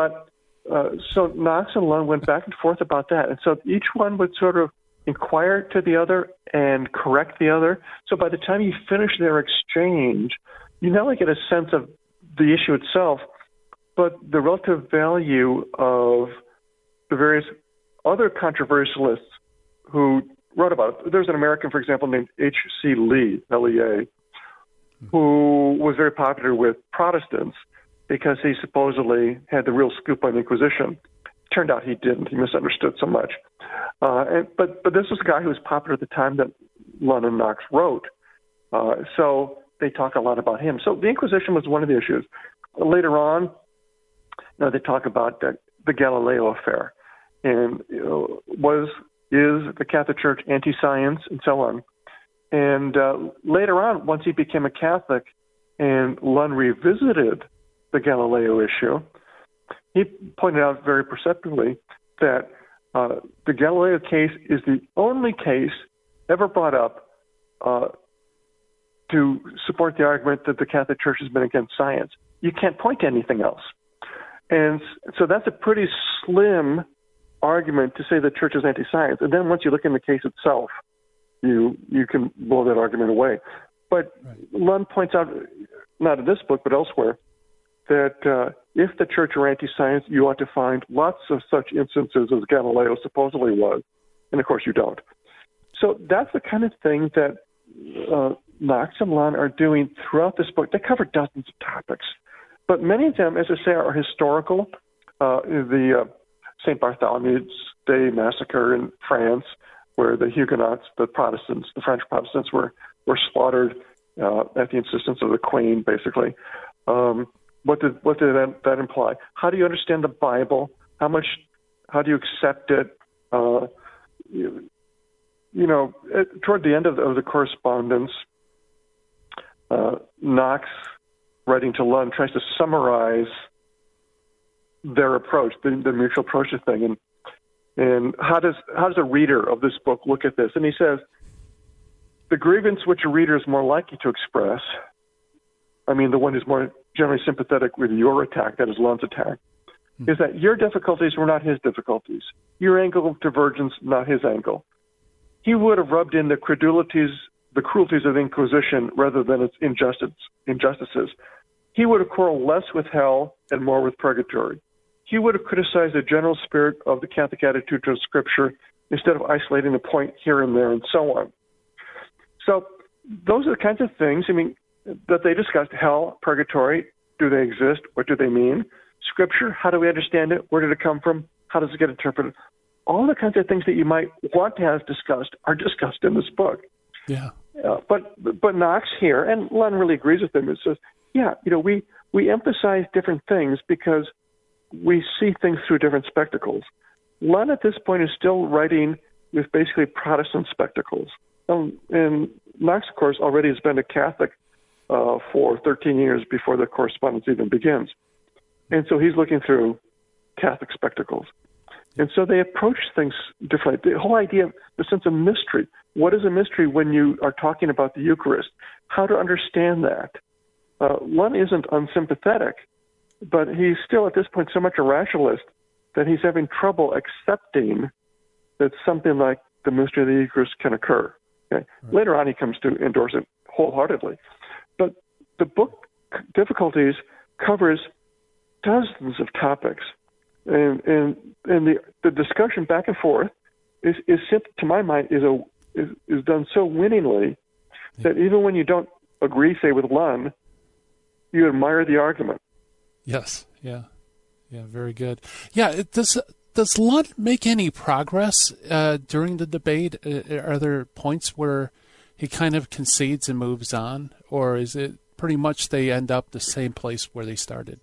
Knox and Lund went back and forth about that, and so each one would sort of inquire to the other and correct the other. So by the time you finish their exchange, you not only get a sense of the issue itself, but the relative value of the various other controversialists who wrote about it. There's an American, for example, named H.C. Lee, L-E-A, who was very popular with Protestants because he supposedly had the real scoop on the Inquisition. Turned out he didn't. He misunderstood so much. But this was a guy who was popular at the time that Lund and Knox wrote. So they talk a lot about him. So the Inquisition was one of the issues. Later on, they talk about the Galileo affair. And is the Catholic Church anti-science and so on. And later on, once he became a Catholic and Lund revisited the Galileo issue, he pointed out very perceptively that the Galileo case is the only case ever brought up to support the argument that the Catholic Church has been against science. You can't point to anything else. And so that's a pretty slim argument to say the Church is anti-science. And then once you look in the case itself, you can blow that argument away. But right. Lund points out, not in this book but elsewhere, that if the Church were anti-science, you ought to find lots of such instances as Galileo supposedly was. And, of course, you don't. So that's the kind of thing that Knox and Lund are doing throughout this book. They cover dozens of topics. But many of them, as I say, are historical. The St. Bartholomew's Day massacre in France, where the Huguenots, the Protestants, the French Protestants were slaughtered at the insistence of the Queen, basically. What did that imply? How do you understand the Bible? How do you accept it? Toward the end of the correspondence, Knox, writing to Lund, tries to summarize their approach, the mutual approach to thing, and how does a reader of this book look at this? And he says, the grievance which a reader is more likely to express I mean the one who's more generally sympathetic with your attack, that is Lunn's attack, is that your difficulties were not his difficulties. Your angle of divergence, not his angle. He would have rubbed in the cruelties of the Inquisition rather than its injustices. He would have quarreled less with hell and more with purgatory. He would have criticized the general spirit of the Catholic attitude to Scripture instead of isolating a point here and there and so on. So those are the kinds of things, that they discussed. Hell, purgatory, do they exist? What do they mean? Scripture, how do we understand it? Where did it come from? How does it get interpreted? All the kinds of things that you might want to have discussed are discussed in this book. Yeah. But Knox here, and Lunn really agrees with him, it says, we emphasize different things because we see things through different spectacles. Lunn at this point is still writing with basically Protestant spectacles. And Knox, of course, already has been a Catholic for 13 years before the correspondence even begins. And so he's looking through Catholic spectacles. And so they approach things differently. The whole idea of the sense of mystery. What is a mystery when you are talking about the Eucharist? How to understand that? Lunn isn't unsympathetic, but he's still at this point so much a rationalist that he's having trouble accepting that something like the mystery of the Eucharist can occur. Okay? Right. Later on, he comes to endorse it wholeheartedly. But the book, Difficulties, covers dozens of topics. And the discussion back and forth is to my mind, is done so winningly that even when you don't agree, say, with Lunn, you admire the argument. Yes. Yeah. Yeah. Very good. Yeah. Does Lunn make any progress during the debate? Are there points where he kind of concedes and moves on, or is it pretty much they end up the same place where they started?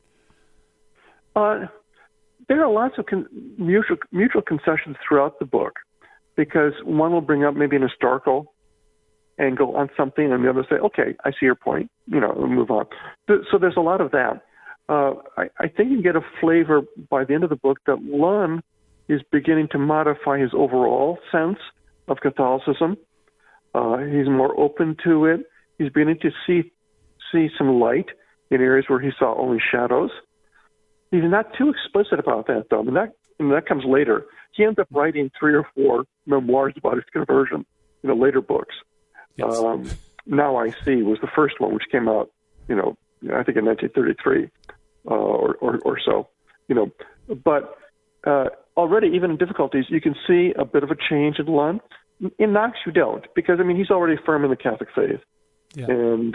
There are lots of mutual concessions throughout the book, because one will bring up maybe an historical angle on something, and the other say, "Okay, I see your point," and move on. So there's a lot of that. I think you get a flavor by the end of the book that Lunn is beginning to modify his overall sense of Catholicism. He's more open to it. He's beginning to see some light in areas where he saw only shadows. He's not too explicit about that, though. And that comes later. He ends up writing 3 or 4 memoirs about his conversion, later books. Yes. Now I See was the first one, which came out, I think in 1933 or so. But already, even in Difficulties, you can see a bit of a change in Lunn. In Knox, you don't, because he's already firm in the Catholic faith, and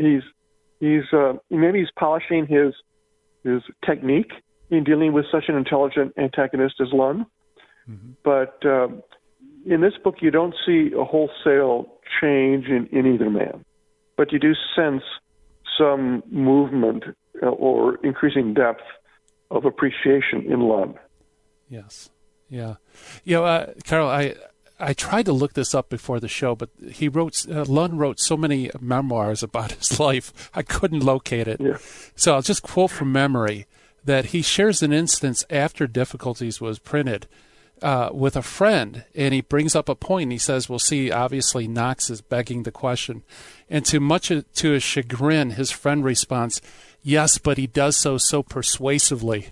maybe he's polishing his technique in dealing with such an intelligent antagonist as Lunn. Mm-hmm. But in this book, you don't see a wholesale change in either man, but you do sense some movement or increasing depth of appreciation in Lunn. Yes. Yeah. Carol, I tried to look this up before the show, but Lunn wrote so many memoirs about his life, I couldn't locate it. Yeah. So I'll just quote from memory that he shares an instance after Difficulties was printed with a friend, and he brings up a point. He says, "Well, see, obviously Knox is begging the question," and to his chagrin, his friend responds, "Yes, but he does so persuasively."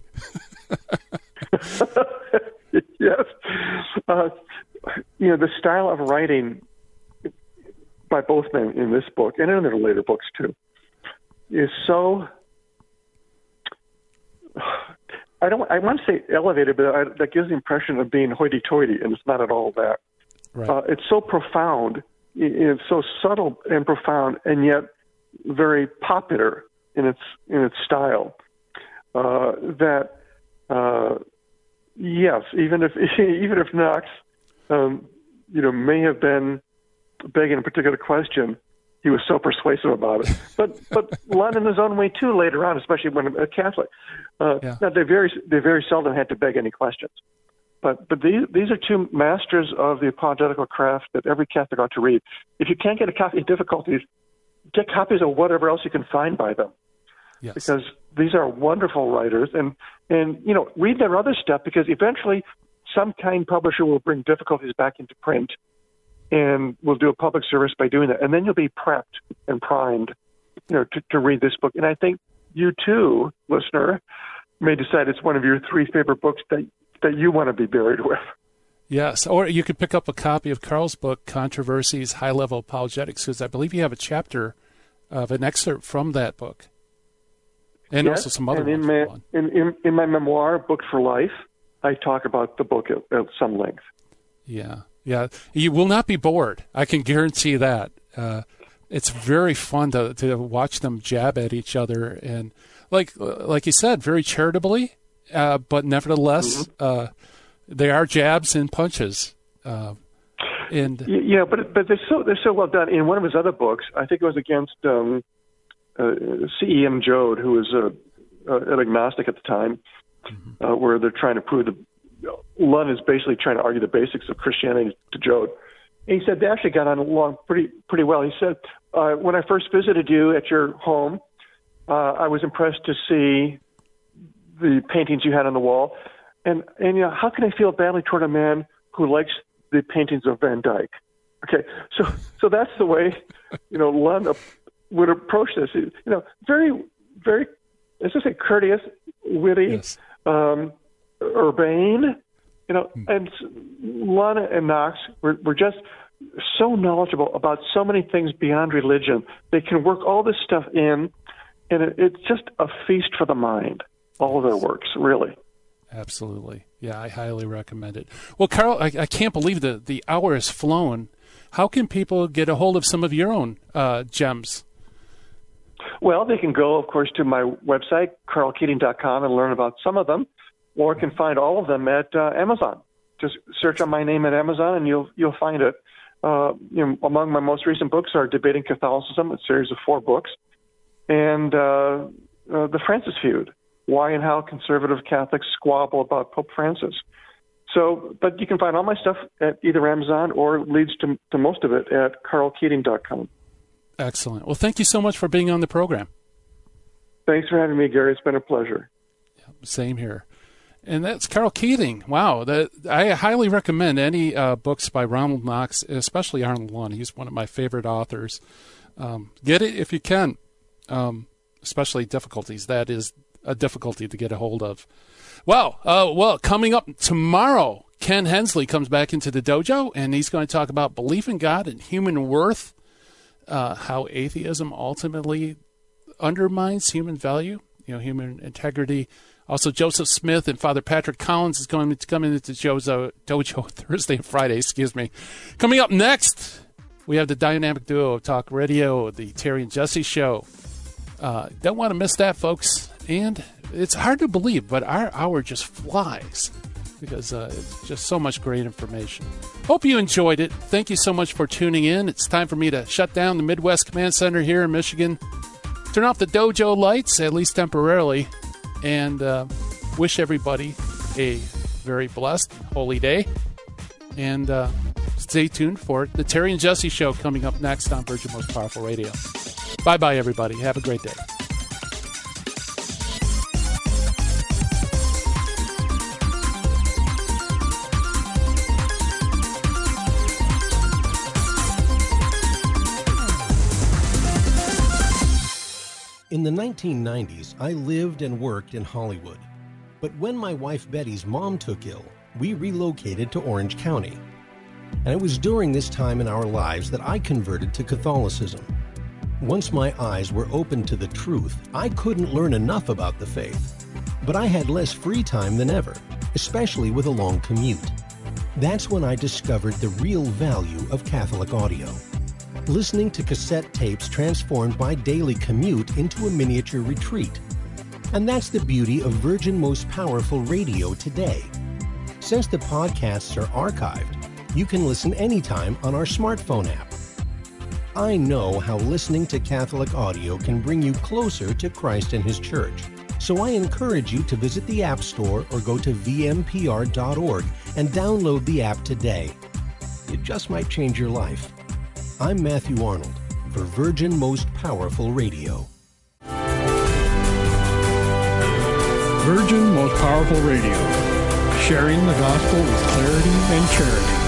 Yes. The style of writing by both men in this book and in their later books too is so, I want to say elevated, but that gives the impression of being hoity-toity, and it's not at all that. Right. It's so profound, it's so subtle and profound, and yet very popular in its style. That yes, even if Knox may have been begging a particular question, he was so persuasive about it. But Lunn in his own way too later on, especially when a Catholic. Now they very seldom had to beg any questions. But these are two masters of the apologetical craft that every Catholic ought to read. If you can't get a copy of Difficulties, get copies of whatever else you can find by them. Yes. Because these are wonderful writers, and read their other stuff, because eventually some kind publisher will bring Difficulties back into print, and will do a public service by doing that, and then you'll be prepped and primed to read this book. And I think you too, listener, may decide it's one of your 3 favorite books that you want to be buried with. Yes, or you could pick up a copy of Carl's book, Controversies, High-Level Apologetics, because I believe you have a chapter of an excerpt from that book. And yes, also some other and ones. In my memoir, Books for Life, I talk about the book at some length. Yeah. You will not be bored. I can guarantee that. It's very fun to watch them jab at each other, and like you said, very charitably, but nevertheless, they are jabs and punches. But they're so well done. In one of his other books, I think it was against C.E.M. Joad, who was an agnostic at the time, where they're trying to prove Lund is basically trying to argue the basics of Christianity to Joad. And he said they actually got on along pretty well. He said, when I first visited you at your home, I was impressed to see the paintings you had on the wall. And how can I feel badly toward a man who likes the paintings of Van Dyck? Okay, so that's the way, Lund would approach this. Very, very, as I say, courteous, witty, yes. Urbane, and Lund and Knox were just so knowledgeable about so many things beyond religion. They can work all this stuff in, and it's just a feast for the mind, all of their works, really. Absolutely. Yeah, I highly recommend it. Well, Carl, I can't believe the hour has flown. How can people get a hold of some of your own gems? Well, they can go, of course, to my website, carlkeating.com, and learn about some of them, or can find all of them at Amazon. Just search on my name at Amazon, and you'll find it. Among my most recent books are Debating Catholicism, a series of 4 books, and The Francis Feud, Why and How Conservative Catholics Squabble About Pope Francis. But you can find all my stuff at either Amazon or leads to most of it at carlkeating.com. Excellent. Well, thank you so much for being on the program. Thanks for having me, Gary. It's been a pleasure. Yeah, same here. And that's Carl Keating. Wow. I highly recommend any books by Ronald Knox, especially Arnold Lund. He's one of my favorite authors. Get it if you can, especially difficulties. That is a difficulty to get a hold of. Wow. Well, coming up tomorrow, Ken Hensley comes back into the dojo, and he's going to talk about belief in God and human worth, how atheism ultimately undermines human value, human integrity. Also, Joseph Smith and Father Patrick Collins is going to come into dojo Thursday and Friday, Coming up next, we have the dynamic duo of Talk Radio, the Terry and Jesse Show. Don't want to miss that, folks. And it's hard to believe, but our hour just flies because it's just so much great information. Hope you enjoyed it. Thank you so much for tuning in. It's time for me to shut down the Midwest Command Center here in Michigan, turn off the dojo lights, at least temporarily, and wish everybody a very blessed, holy day. And stay tuned for the Terry and Jesse Show coming up next on Virgin Most Powerful Radio. Bye-bye, everybody. Have a great day. In the 1990s, I lived and worked in Hollywood. But when my wife Betty's mom took ill, we relocated to Orange County. And it was during this time in our lives that I converted to Catholicism. Once my eyes were opened to the truth, I couldn't learn enough about the faith. But I had less free time than ever, especially with a long commute. That's when I discovered the real value of Catholic audio. Listening to cassette tapes transformed my daily commute into a miniature retreat. And that's the beauty of Virgin Most Powerful Radio today. Since the podcasts are archived, you can listen anytime on our smartphone app. I know how listening to Catholic audio can bring you closer to Christ and His Church. So I encourage you to visit the App Store or go to vmpr.org and download the app today. It just might change your life. I'm Matthew Arnold for Virgin Most Powerful Radio. Virgin Most Powerful Radio, sharing the gospel with clarity and charity.